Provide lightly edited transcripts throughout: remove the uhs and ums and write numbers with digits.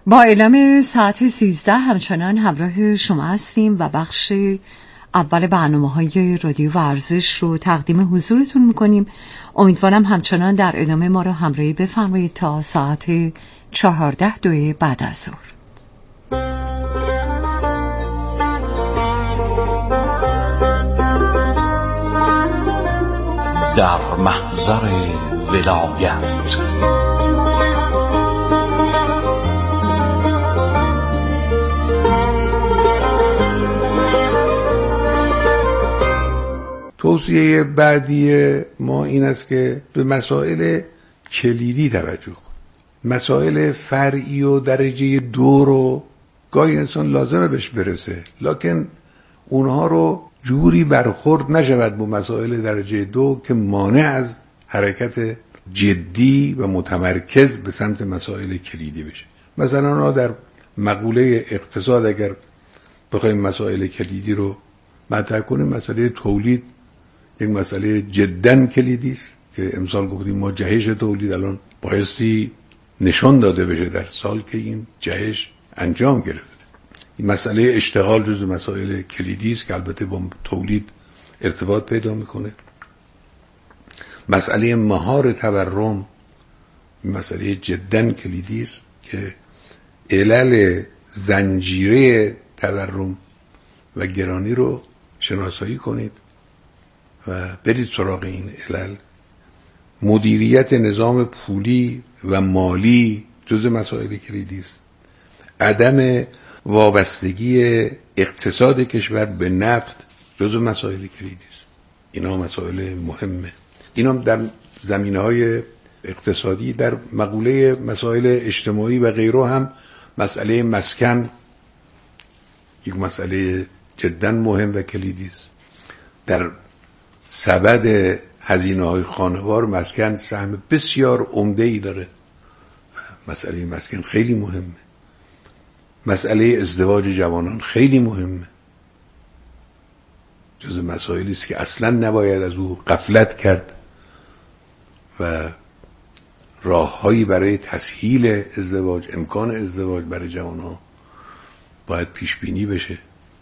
با اعلام ساعت 13 همچنان همراه شما هستیم و بخش اول برنامه‌های رادیو ورزش رو تقدیم حضورتون می‌کنیم. امیدوارم همچنان در ادامه ما رو همراهی بفرمایید تا ساعت 14 بعد از ظهر. در محضر ولایت توصیه بعدی ما این است که به مسائل کلیدی توجه کن. مسائل فرعی و درجه 2 رو گاهی انسان لازمه بهش برسه، لکن اونها رو جوری برخورد نشود با مسائل درجه 2 که مانع از حرکت جدی و متمرکز به سمت مسائل کلیدی بشه. مثلا در مقوله اقتصاد اگر بخوایم مسائل کلیدی رو مطرح کنیم، مسئله تولید یک مسئله جداً کلیدی است که امسال گفتیم ما جهش تولید الان بایستی نشان داده بشه در سال که این جهش انجام گرفته. این مسئله اشتغال جزو مسائل کلیدی است که البته با تولید ارتباط پیدا میکنه. مسئله مهار تورم مسئله جداً کلیدی است که علل زنجیره تورم و گرانی رو شناسایی کنید و برید سراغ این علل. مدیریت نظام پولی و مالی جزء مسائل کلیدی است. عدم وابستگی اقتصاد کشور به نفت جزء مسائل کلیدی است. اینا مسائل مهمه. اینا در زمینه‌های اقتصادی. در مقوله مسائل اجتماعی و غیره هم مسئله مسکن یک مسئله جدا مهم و کلیدی است. در سبد هزینه‌های خانوار مسکن سهم بسیار عمده‌ای داره. مسئله مسکن خیلی مهمه. مسئله ازدواج جوانان خیلی مهمه. جز مسائلی است که اصلا نباید از او غفلت کرد و راه‌هایی برای تسهیل ازدواج، امکان ازدواج برای جوانان باید پیش بینی بشه.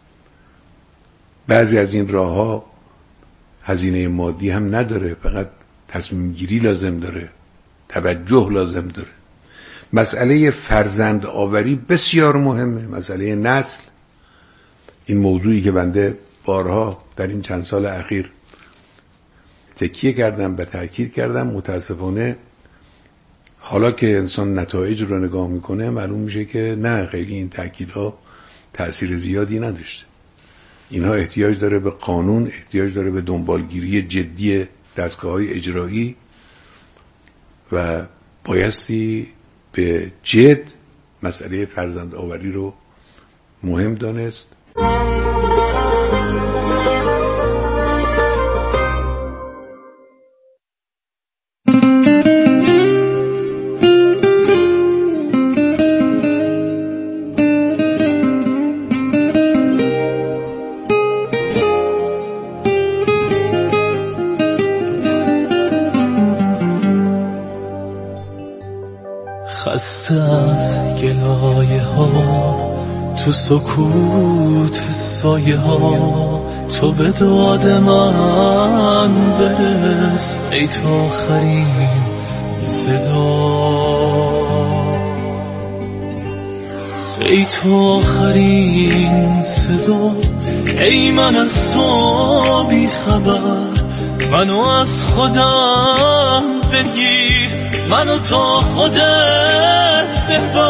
بعضی از این راه‌ها هزینه مادی هم نداره، فقط تصمیم گیری لازم داره، توجه لازم داره. مسئله فرزند آوری بسیار مهمه، مسئله نسل. این موضوعی که بنده بارها در این چند سال اخیر تکیه کردم و تأکید کردم، متاسفانه حالا که انسان نتایج رو نگاه میکنه معلوم میشه که نه، خیلی این تأکیدها تأثیر زیادی نداشته. اینها احتیاج داره به قانون، احتیاج داره به دنبالگیری جدی دستگاه‌های اجرایی و بایستی به جد مسئله فرزند آوری رو مهم دانست. خسته از گلایه ها تو سکوت سایه ها، تو به داد من برس ای تو آخرین صدا، ای تو آخرین صدا. ای من از تو بی خبر، منو از خودم بگیر، منو تا خودت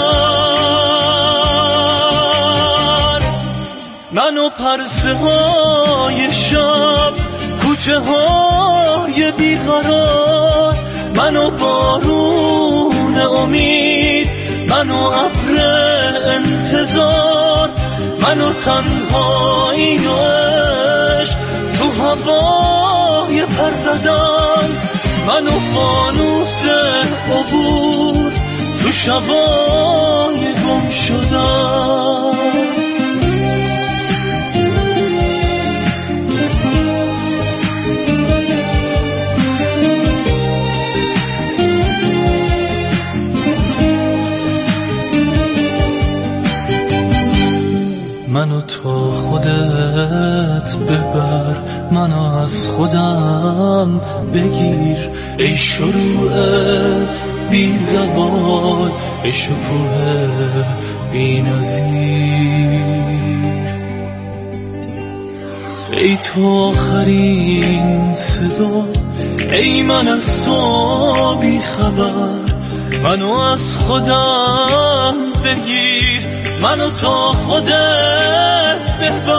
ببر. منو پرسه های شب، کوچه های بیقرار، منو بارون امید، منو ابر انتظار، منو تنهایی و عشق تو هوای پر زدن، منو فانوس عبور تو شبای گم شدن. خودت ببر، منو از خودم بگیر. ای شروع بی زوال، ای شکوه بی نظیر. ای تو آخرین صدا، ای من از تو بی خبر، منو از خودم بگیر، منو تا خودت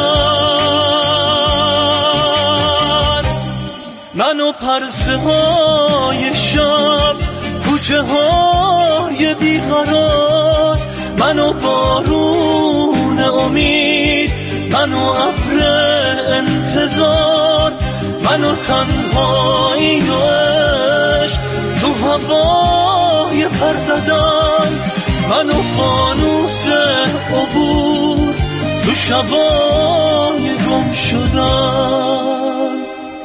ببر. منو پرسه های شب، کوچه های بیقرار، منو بارون امید، منو ابر انتظار، منو تنهایی و عشق تو هوای پر زدن، منو فانوس عبور تو شبای گم شدن.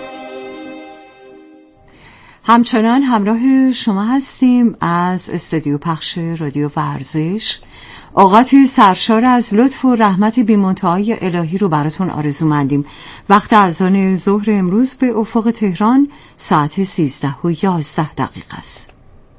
همچنان همراه شما هستیم از استودیو پخش رادیو ورزش. اوقاتی سرشار از لطف و رحمت بی‌منتهای الهی رو براتون آرزومندیم. وقت اذان ظهر امروز به افق تهران ساعت 13:11 است.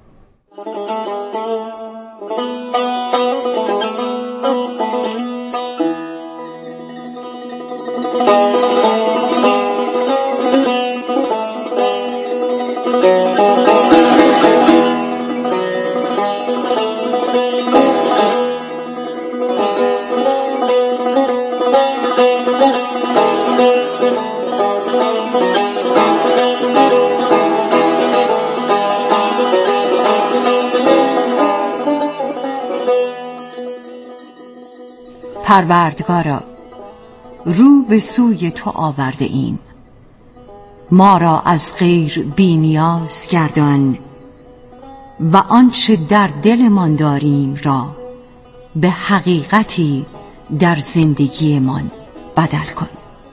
پروردگارا، رو به سوی تو آورده ایم، ما را از غیر بی نیاز گردان و آنچه در دلمان داریم را به حقیقتی در زندگیمان بدل کن.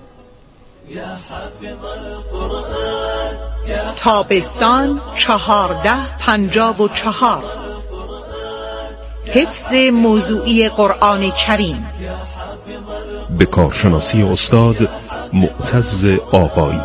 تابستان 1454 حفظ موضوعی قرآن کریم به کارشناسی استاد معتز آقایی.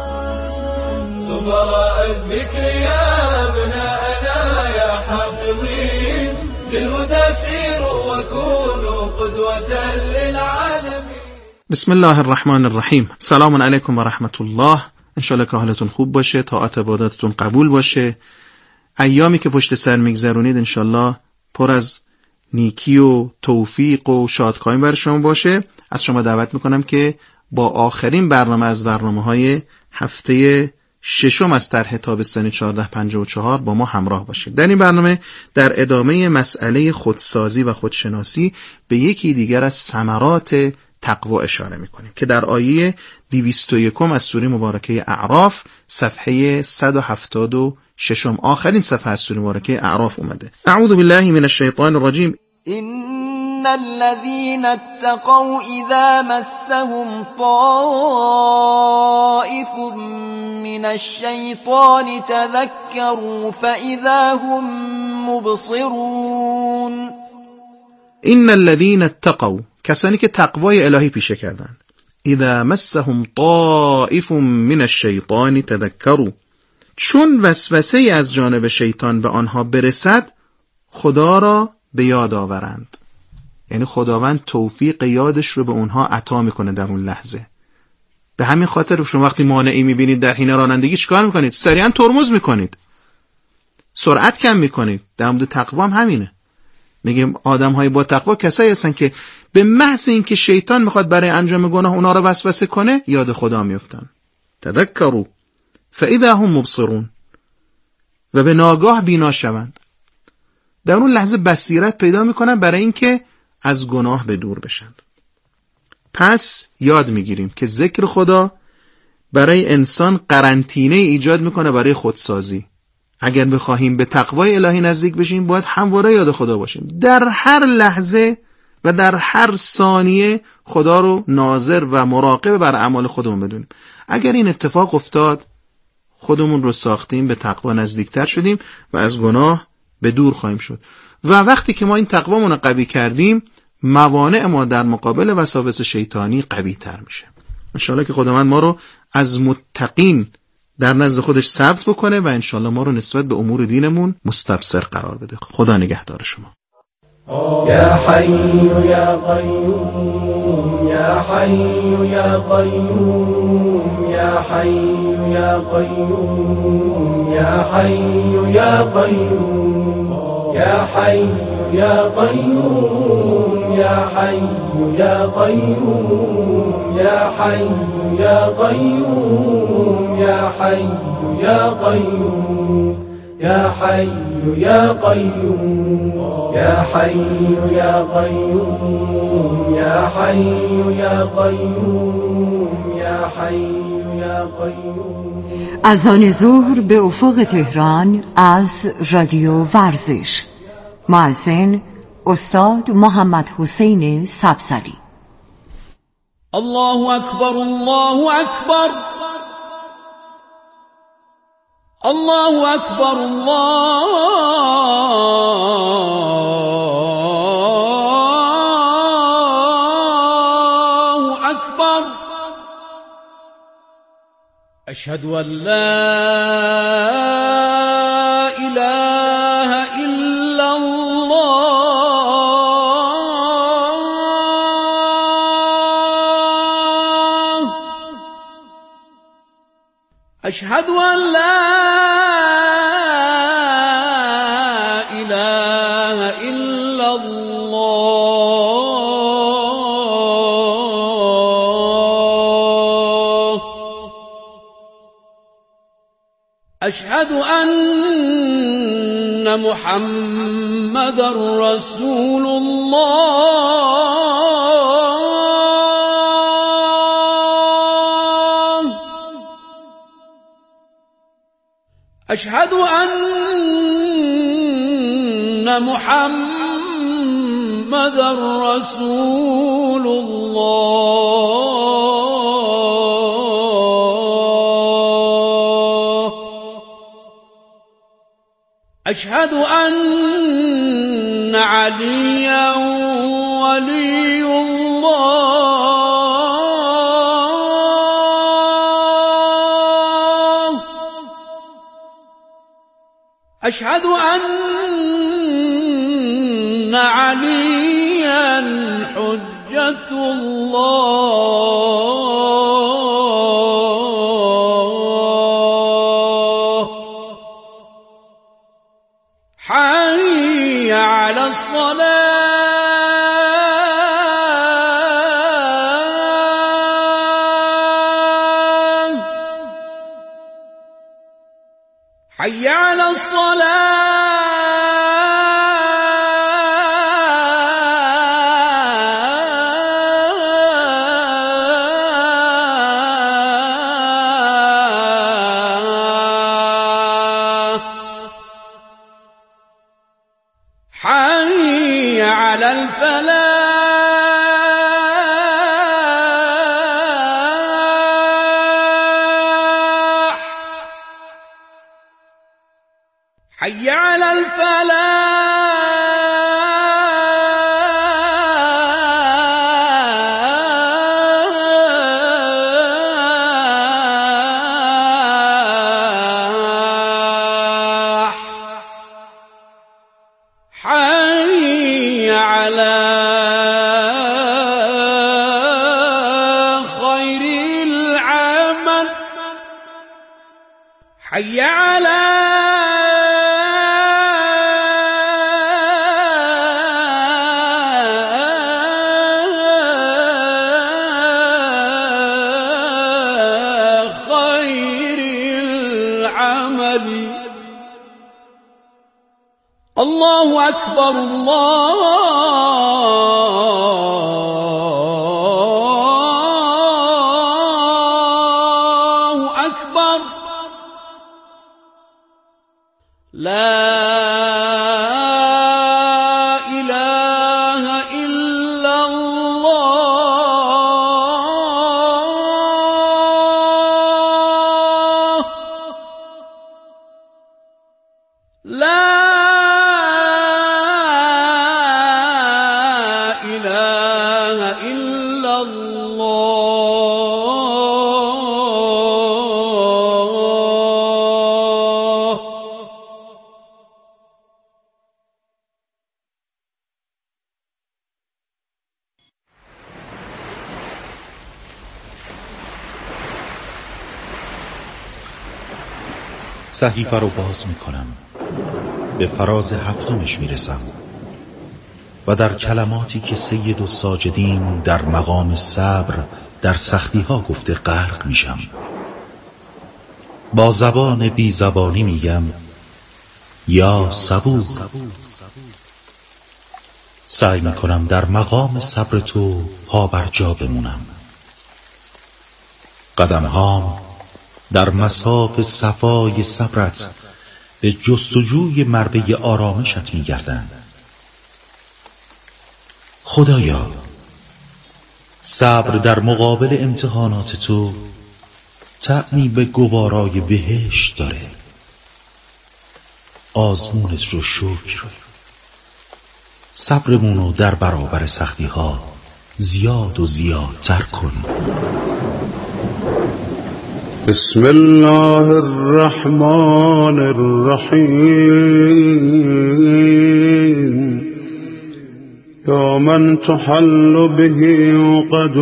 بسم الله الرحمن الرحیم. سلام علیکم و رحمت الله. انشالله که حالتون خوب باشه، طاعت عبادتتون قبول باشه. ایامی که پشت سر میگذرونید انشالله پر از نیکی و توفیق و شادکامی برای شما باشه. از شما دعوت میکنم که با آخرین برنامه از برنامه‌های هفته ششم از طرح تابستانی 1454 با ما همراه باشید. در این برنامه در ادامه مسئله خودسازی و خودشناسی به یکی دیگر از ثمرات تقوا اشاره میکنیم که در آیه 201 از سوره مبارکه اعراف صفحه 176 آخرین صفحه از سوره مبارکه اعراف اومده. اعوذ بالله من الشیطان الرجیم. إن الذين اتقوا إذا مسهم طائف من الشيطان تذكروا فإذا هم مبصرون. إن الذين اتقوا، کسانی که تقوای الهی پیشه کردند. اذا مسهم طائف من الشیطان تذکروا، چون وسوسه از جانب شیطان به آنها برسد خدا را به یاد آورند. یعنی خداوند توفیق یادش رو به اونها عطا میکنه در اون لحظه. به همین خاطر شما وقتی مانعی میبینید در حین رانندگی چیکار میکنید؟ سریعا ترمز میکنید، سرعت کم میکنید. در مورد تقوا هم همینه. میگیم آدم‌های با تقوا کسایی هستن که به محض اینکه شیطان میخواد برای انجام گناه اونا رو وسوسه کنه یاد خدا میافتن. تذکروا فاذا هم مبصرون، و به ناگاه بینا شوند. در اون لحظه بصیرت پیدا میکنن برای اینکه از گناه به دور بشند. پس یاد میگیریم که ذکر خدا برای انسان قرنطینه ایجاد میکنه برای خودسازی. اگر بخواهیم به تقوای الهی نزدیک بشیم باید همواره یاد خدا باشیم. در هر لحظه و در هر ثانیه خدا رو ناظر و مراقب بر اعمال خودمون بدونیم. اگر این اتفاق افتاد خودمون رو ساختیم، به تقوا نزدیکتر شدیم و از گناه به دور خواهیم شد. و وقتی که ما این تقوامون رو قوی کردیم موانع ما در مقابل وساوس شیطانی قوی تر میشه. انشالله که خداوند ما رو از متقین در نزد خودش ثبت بکنه و انشالله ما رو نسبت به امور دینمون مستبصر قرار بده. خدا نگهدار شما. یا حی یا قیوم یا حی یا قیوم یا حی یا قیوم یا حی یا قیوم یا حی یا قیوم یا حی یا قیوم یا حی یا قیوم یا حی یا قیوم یا حی یا قیوم یا حی یا قیوم یا حی یا قیوم یا حی یا قیوم. اذان ظهر به افق تهران از رادیو ورزش. مؤذن استاد محمد حسین سبزلی. الله اکبر الله اکبر الله اکبر الله اکبر اشهد ان لا اله الا الله اشهد ان لا اله الا الله اشهد ان محمد رسول الله اشهد ان محمد رسول الله اشهد ان عليا ولي الله اشهد ان عليا حجة الله حي على الصلاة حي على الصلاة حي على الفلاح حي على الفلاح حي على خير العمل حي على خير العمل الله أكبر الله أكبر لا إله إلا الله لا إله إلا الله صحیفه رو باز میکنم، به فراز هفتمش میرسم و در کلماتی که سید الساجدین در مقام صبر در سختی ها گفته غرق میشم. با زبان بی زبانی میگم یا صبور. سعی میکنم در مقام صبر تو پا بر جا بمونم. قدمهام در مساف صفای صبرت به جستجوی مربع آرامشت میگردند. خدایا، صبر در مقابل امتحانات تو طعمی به گوارای بهشت داره. آزمونت رو شکر، صبرمونو در برابر سختی ها زیاد و زیادتر کن. بسم الله الرحمن الرحیم. یا من تحل به عقد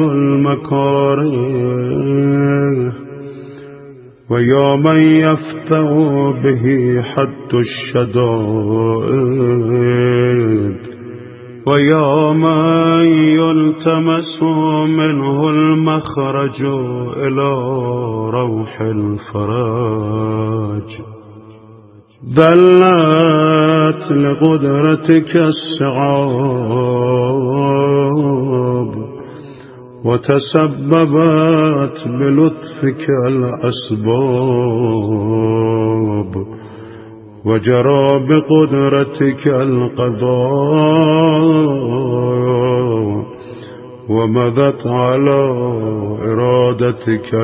المکاره و یا من یفتح به حد الشدائد و یا من یلتمس منه المخرج الى روح الفرج. دلت لقدرتك الصعاب وتسببت بلطفك الأسباب وجرى بقدرتك القضاء ومضت على إرادتك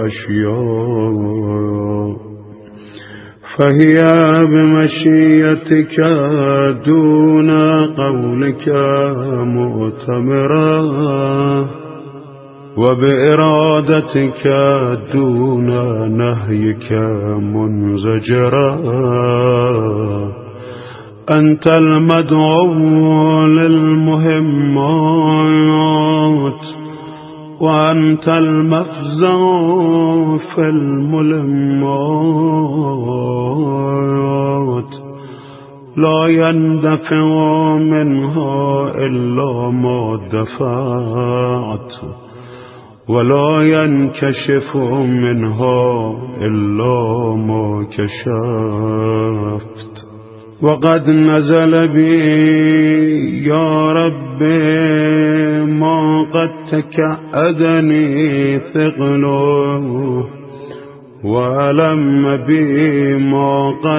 الأشياء فهي بمشيتك دون قولك مؤتمرة وبإرادتك دون نهيك منزجرا. أنت المدعو للمهمات وأنت المفزع في الملمات. لا يندفع منها إلا ما دفعت ولا ينكشف منها إلا ما كشفت. وقد نزل بي يا رب ما قد تكأدني ثقله وألم بي ما قد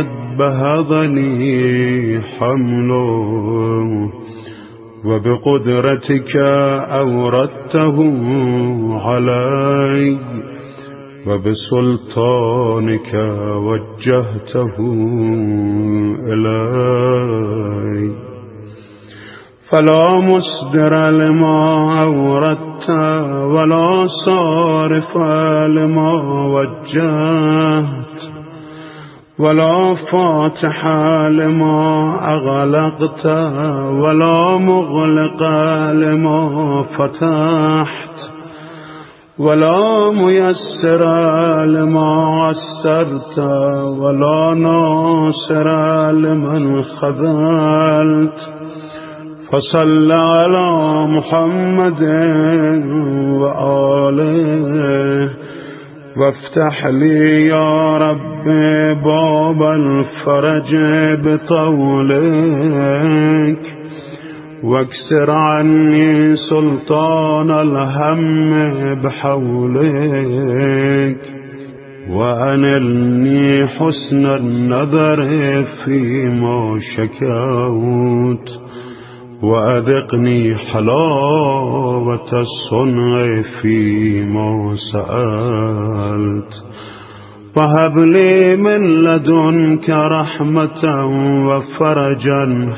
بهضني حمله وبقدرتك أوردته علي وبسلطانك وجهته إلي. فلا مصدر لما أوردت ولا صارف لما وجهت ولا فاتح لما أغلقت ولا مغلق لما فتحت ولا ميسر لما عسرت ولا ناصر لمن خذلت. فصل على محمد وآله وافتح لي يا رب باب الفرج بطولك واكسر عني سلطان الهم بحولك وأنلني حسن النظر فيما شكوت وأذقني حلاوة الصنع فيما سألت. وهب لي من لدنك رحمة وفرجا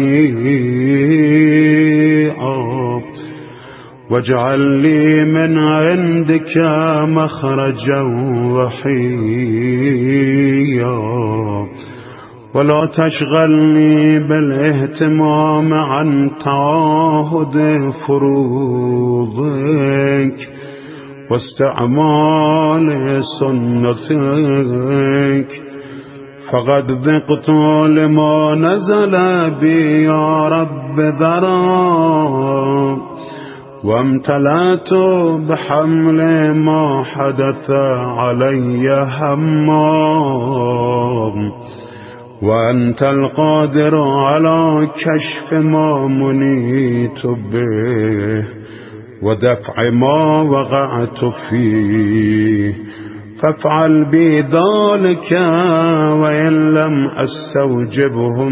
هنيئا واجعل لي من عندك مخرجا وحيا ولا تشغلني بالاهتمام عن تعاهد فروضك واستعمال سنتك فقد ذقت لما نزل بي يا رب ذرا وامتلأت بحمل ما حدث علي هما وأنت القادر على كشف ما منيت به ودفع ما وقعت فيه فافعل بي ذلك وإن لم أستوجبه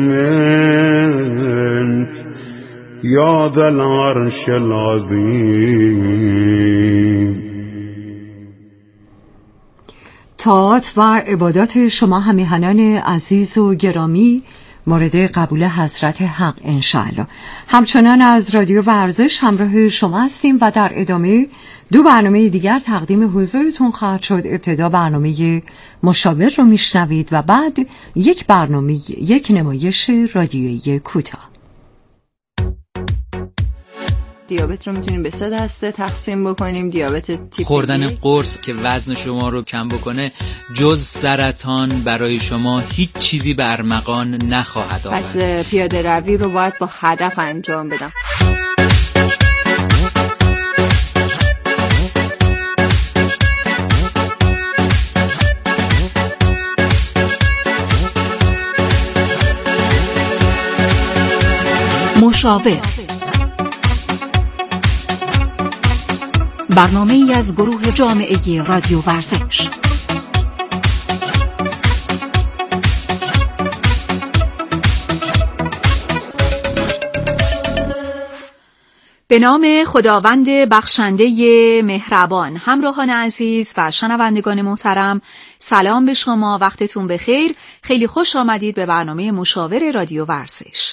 منك یا ذا العرش العظیم. طاعات و عبادات شما همیهنان عزیز و گرامی مورد قبول حضرت حق انشاءالله. همچنان از رادیو ورزش همراه شما هستیم و در ادامه 2 برنامه دیگر تقدیم حضورتون خواهد شد. ابتدا برنامه مشاور رو میشنوید و بعد یک نمایش رادیویی کوتاه. دیابت رو میتونیم به 3 دسته تقسیم بکنیم. دیابت تیپ خوردن قرص که وزن شما رو کم بکنه جز سرطان برای شما هیچ چیزی به ارمغان نخواهد آورد. پس پیاده روی رو باید با هدف انجام بدم. مشاور، برنامه ای از گروه جامعه رادیو ورزش. به نام خداوند بخشنده مهربان. همراهان عزیز و شنوندگان محترم، سلام به شما، وقتتون بخیر. خیلی خوش آمدید به برنامه مشاور رادیو ورزش.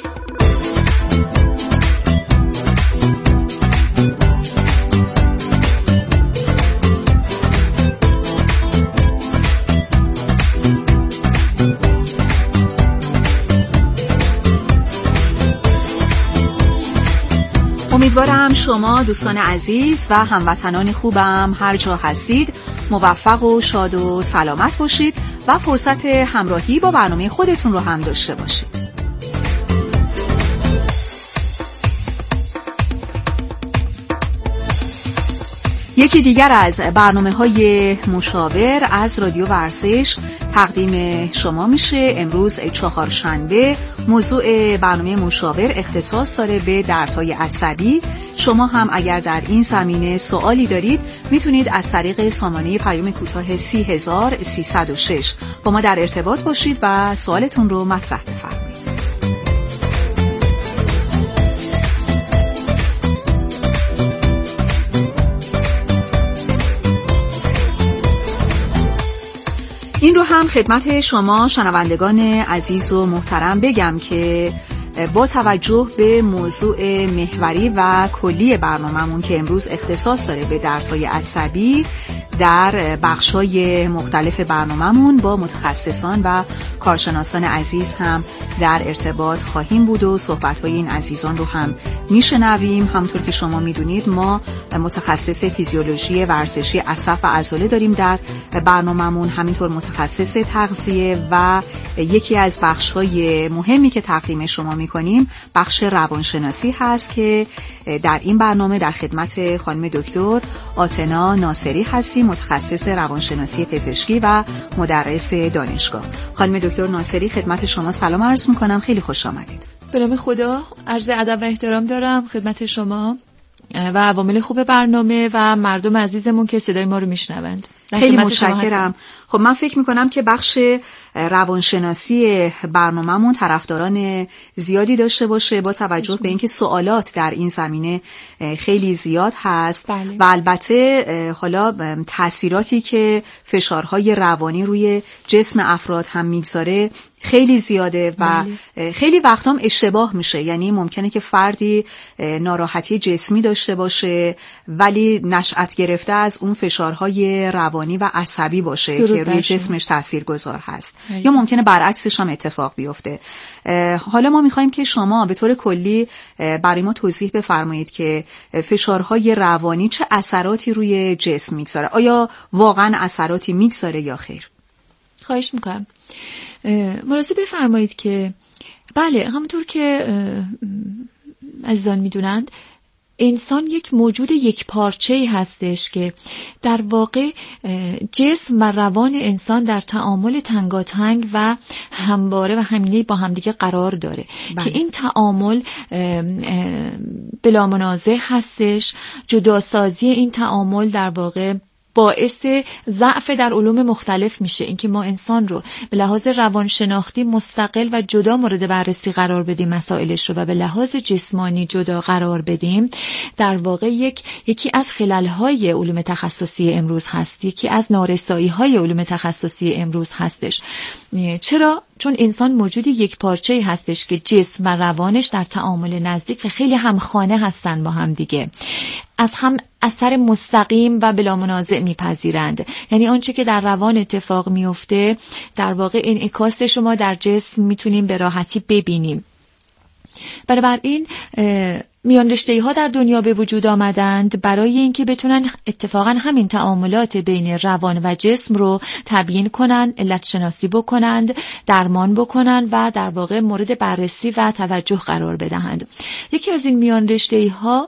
امیدوارم شما دوستان عزیز و هموطنان خوبم هر جا هستید موفق و شاد و سلامت باشید و فرصت همراهی با برنامه خودتون رو هم داشته باشید. یکی دیگر از برنامه‌های مشاور از رادیو ورزش تقدیم شما میشه. امروز 4 شنبه موضوع برنامه مشاور اختصاص داره به دردهای عصبی. شما هم اگر در این زمینه سوالی دارید میتونید از طریق سامانه پیام کوتاه 30306 با ما در ارتباط باشید و سوالتون رو مطرح بفرمایید. این رو هم خدمت شما شنوندگان عزیز و محترم بگم که با توجه به موضوع محوری و کلی برنامه‌مون که امروز اختصاص داره به دردهای عصبی، در بخش‌های مختلف برنامه‌مون با متخصصان و کارشناسان عزیز هم در ارتباط خواهیم بود و صحبت‌های این عزیزان رو هم میشنویم. همونطور که شما میدونید ما متخصص فیزیولوژی ورزشی عصب و عضله داریم در برنامه‌مون، همینطور متخصص تغذیه و یکی از بخش‌های مهمی که تقدیم شما می‌کنیم بخش روانشناسی هست که در این برنامه در خدمت خانم دکتر آتنا ناصری هستیم، متخصص روانشناسی پزشکی و مدرس دانشگاه. خانم دکتر ناصری خدمت شما سلام عرض میکنم، خیلی خوش آمدید. به نام خدا عرض ادب و احترام دارم خدمت شما و عوامل خوب برنامه و مردم عزیزمون که صدای ما رو میشنوند. خیلی متشکرم. خب من فکر میکنم که بخش روانشناسی برنامه‌مون طرفداران زیادی داشته باشه با توجه به اینکه سوالات در این زمینه خیلی زیاد هست. و البته حالا تأثیراتی که فشارهای روانی روی جسم افراد هم میگذاره خیلی زیاده و خیلی وقتا هم اشتباه میشه. یعنی ممکنه که فردی ناراحتی جسمی داشته باشه ولی نشأت گرفته از اون فشارهای روانی و عصبی باشه که روی جسمش تاثیرگذار هست. یا ممکنه برعکسش هم اتفاق بیفته. حالا ما میخوایم که شما به طور کلی برای ما توضیح بفرمایید که فشارهای روانی چه اثراتی روی جسم میگذاره. آیا واقعا اثراتی میگذاره یا خیر؟ خواهش میکنم. ملاحظه بفرمایید که بله، همونطور که عزیزان میدونند انسان یک موجود یک پارچه‌ای هستش که در واقع جسم و روان انسان در تعامل تنگاتنگ و همواره و همینه با همدیگه قرار داره. که این تعامل بلا منازع هستش. جداسازی این تعامل در واقع باعث ضعف در علوم مختلف میشه. اینکه ما انسان رو به لحاظ روانشناختی مستقل و جدا مورد بررسی قرار بدیم مسائلش رو و به لحاظ جسمانی جدا قرار بدیم، در واقع یکی از خلل‌های علوم تخصصی امروز هست، یکی از نارسایی‌های علوم تخصصی امروز هستش. چرا؟ چون انسان موجودی یک پارچه‌ای هستش که جسم و روانش در تعامل نزدیک و خیلی همخانه هستن با هم دیگه، از هم اثر مستقیم و بلا منازع میپذیرند. یعنی آنچه که در روان اتفاق میفته در واقع انعکاسش رو ما در جسم میتونیم به راحتی ببینیم. بنابراین میان رشته‌ای ها در دنیا به وجود آمدند برای اینکه بتونن اتفاقا همین تعاملات بین روان و جسم رو تبیین کنن، علت شناسی بکنند، درمان بکنن و در واقع مورد بررسی و توجه قرار بدهند. یکی از این میان رشته‌ای ها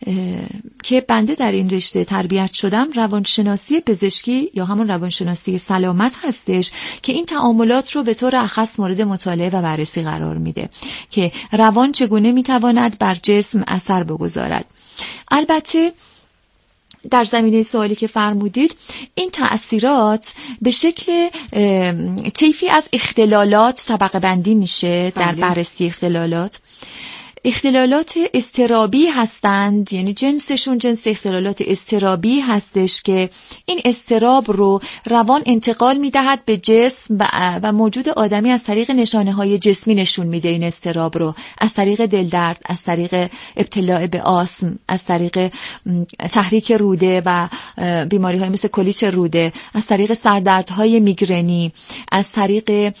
که بنده در این رشته تربیت شدم روانشناسی پزشکی یا همون روانشناسی سلامت هستش که این تعاملات رو به طور اخص مورد مطالعه و بررسی قرار میده که روان چگونه میتواند بر جسم اثر بگذارد. البته در زمینه سوالی که فرمودید این تأثیرات به شکل طیفی از اختلالات طبقه بندی میشه در بررسی اختلالات. اختلالات اضطرابی هستند، یعنی جنسشون جنس اختلالات اضطرابی هستش که این اضطراب رو روان انتقال میدهد به جسم و موجود آدمی از طریق نشانه های جسمی نشون میده این اضطراب رو، از طریق دلدرد، از طریق ابتلاع به آسم، از طریق تحریک روده و بیماری های مثل کلیت روده، از طریق سردردهای میگرنی، از طریق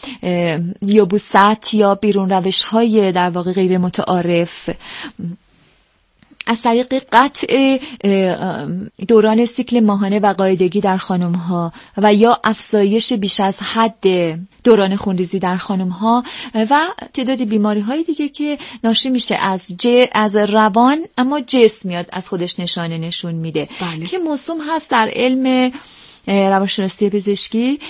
یبوست یا بیرون روش های در واقع غیر متعارف، از طریق قطع دوران سیکل ماهانه و قاعدگی در خانم‌ها و یا افزایش بیش از حد دوران خونریزی در خانم‌ها و تعدادی بیماری‌های دیگه که ناشی میشه از روان اما جسم میاد از خودش نشانه نشون میده. بله. که موسوم هست در علم روانشناسی پزشکی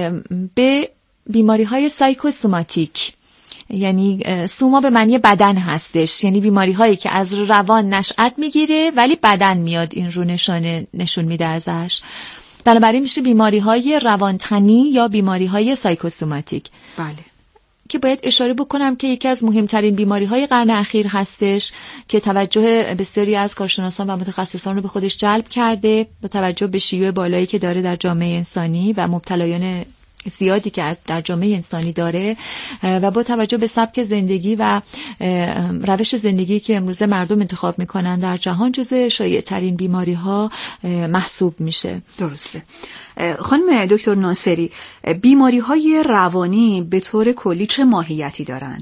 به بیماری‌های سایکوسوماتیک، یعنی سوما به معنی بدن هستش، یعنی بیماری هایی که از روان نشأت میگیره ولی بدن میاد این رو نشون میده ازش. بنابراین میشه بیماری های روانتنی یا بیماری های سایکوسوماتیک. بله. که باید اشاره بکنم که یکی از مهمترین بیماری های قرن اخیر هستش که توجه بسیاری از کارشناسان و متخصصان رو به خودش جلب کرده با توجه به شیوع بالایی که داره در جامعه انسانی و مبتلایان زیادی که در جامعه انسانی داره و با توجه به سبک زندگی و روش زندگی که امروزه مردم انتخاب میکنن در جهان جزو شایع ترین بیماری ها محسوب میشه. درسته. خانم دکتر ناصری، بیماری های روانی به طور کلی چه ماهیتی دارن؟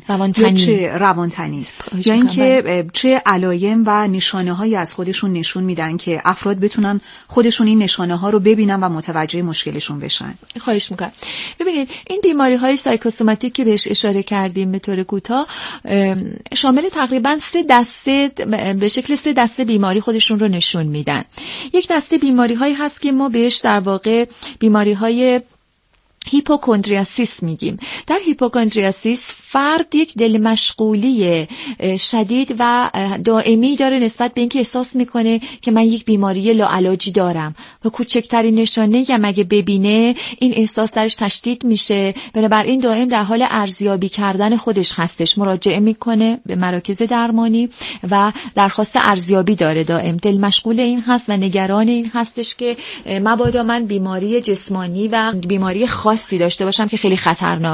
روانتنی یا اینکه چه علایم و نشانه هایی از خودشون نشون میدن که افراد بتونن خودشون این نشانه ها رو ببینن و متوجه مشکلشون بشن؟ خواهش میکنم. ببینید این بیماری های سایکوسوماتیک که بهش اشاره کردیم به طور کوتاه شامل تقریبا 3 دسته به شکل 3 دسته بیماری خودشون رو نشون میدن. یک دسته بیماری هایی هست که ما بهش در واقع بیماری های هیپوکندریاسیس میگیم. در هیپوکندریاسیس فرد یک دل مشغولی شدید و دائمی داره نسبت به اینکه احساس میکنه که من یک بیماری لاعلاجی دارم و کوچکترین نشانه هم اگه ببینه این احساس درش تشدید میشه. بنابراین دائم در حال ارزیابی کردن خودش هستش، مراجعه میکنه به مراکز درمانی و درخواست ارزیابی داره، دائم دل مشغول این هست و نگران این هستش که مبادا من بیماری جسمانی و بیماری خاصی داشته باشم که خیلی خطرناک